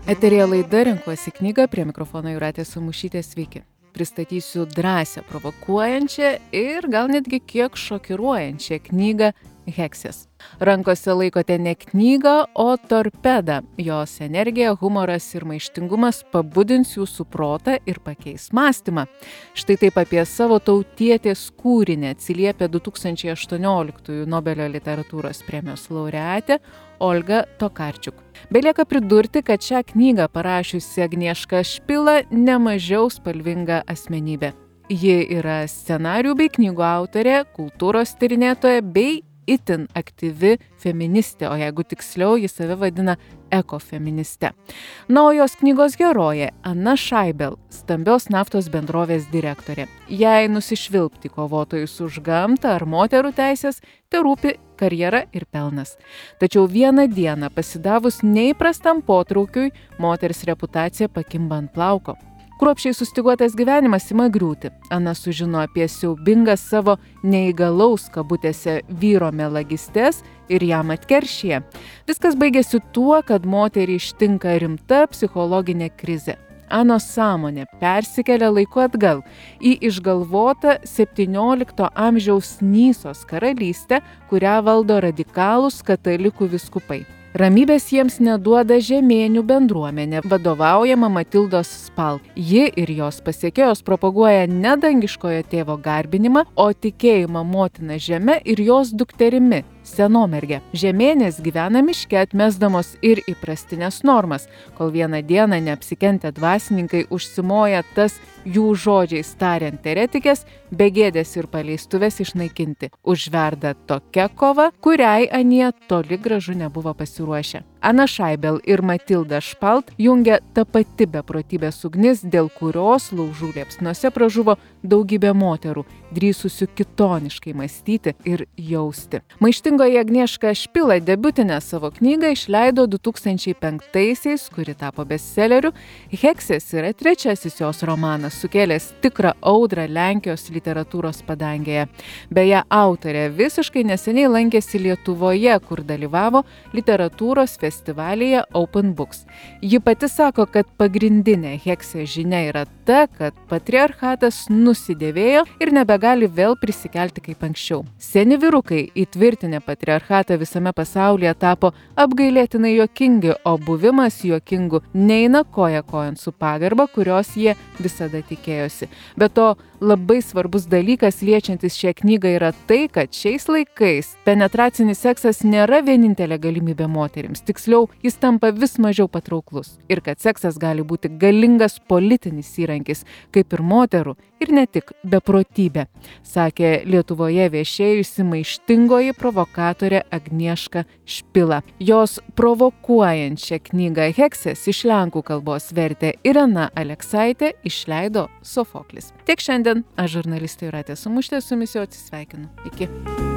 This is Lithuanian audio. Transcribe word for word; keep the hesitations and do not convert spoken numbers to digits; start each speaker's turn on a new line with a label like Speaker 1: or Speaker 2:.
Speaker 1: Eteryje laida Renkuosi knygą, prie mikrofono Jūratė Samušytė, sveiki. Pristatysiu drąsią, provokuojančią ir gal netgi kiek šokiruojančią knygą Heksės. Rankose laikote ne knygą, o torpedą. Jos energija, humoras ir maištingumas pabudins jūsų protą ir pakeis mąstymą. Štai taip apie savo tautietės kūrinį atsiliepė du tūkstančiai aštuonioliktųjų Nobelio literatūros premijos laureatė Olga Tokarčiuk. Belieka pridurti, kad šią knygą parašiusi Agnieška Špila nemažiau spalvinga asmenybė. Ji yra scenarijų bei knygų autorė, kultūros tyrinėtoja bei itin aktyvi feministė, o jeigu tiksliau, ji save vadina ekofeministe. Na, o jos knygos herojė Ana Šaibel, stambios naftos bendrovės direktorė. Jai nusišvilpti kovotojus už gamtą ar moterų teisės, te rūpi karjera ir pelnas. Tačiau vieną dieną pasidavus neįprastam potraukiui, moters reputacija pakimba ant plauko. Kruopščiai sustyguotas gyvenimas ima griūti. Ana sužino apie siaubingą savo neįgalaus kabutėse vyro melagistės ir jam atkeršyje. Viskas baigėsi tuo, kad moterį ištinka rimta psichologinė krizė. Anos sąmonė persikelia laiku atgal į išgalvotą septyniolikto amžiaus Nysos karalystę, kurią valdo radikalūs katalikų vyskupai. Ramybės jiems neduoda žemėnių bendruomenė, vadovaujama Matildos Spal. Ji ir jos pasekėjos propaguoja ne dangiškojo tėvo garbinimą, o tikėjimą motina žeme ir jos dukterimi, Senomerge. Žemėnės gyvena miške, atmesdamos ir įprastinės normas, kol vieną dieną neapsikentę dvasininkai užsimoja tas jų žodžiais tariant eretikės, begėdės ir paleistuvės išnaikinti. Užverda tokia kova, kuriai anie toli gražu nebuvo pasiruošę. Ana Šaibel ir Matilda Špalt jungia ta pati beprotybės ugnis, dėl kurios laužų liepsnose pražuvo daugybė moterų, drįsusių kitoniškai mąstyti ir jausti. Maištingoji Agnieška Špila debiutinę savo knygą išleido du tūkstančiai penktaisiais, kuri tapo bestselleriu. Heksės yra trečiasis jos romanas, sukėlęs tikrą audrą Lenkijos literatūros padangėje. Beje, autorė visiškai neseniai lankėsi Lietuvoje, kur dalyvavo literatūros festivalyje Open Books. Ji pati sako, kad pagrindinė Heksės žinia yra ta, kad patriarchatas nusidėvėjo ir nebegali vėl prisikelti kaip anksčiau. Seni vyrukai įtvirtinę patriarchatą visame pasaulyje tapo apgailėtinai juokingi, o buvimas juokingu neina koja kojant su pagarba, kurios jie visada tikėjosi. Be to, labai svarbus dalykas liečiantis šią knygą yra tai, kad šiais laikais penetracinis seksas nėra vienintelė galimybė moterims. Tiksliau, jis tampa vis mažiau patrauklus. Ir kad seksas gali būti galingas politinis įrankis, kaip ir moterų, ir ne tik beprotybė, sakė Lietuvoje viešėjusi maištingoji provokatorė Agnieška Špila. Jos provokuojančią knygą Heksės iš lenkų kalbos vertė Irena Aleksaitė, išleido Sofoklis. Tiek šiandien, aš žurnalistė Jūratė Samušytė, su jumis jau atsisveikinu. Iki.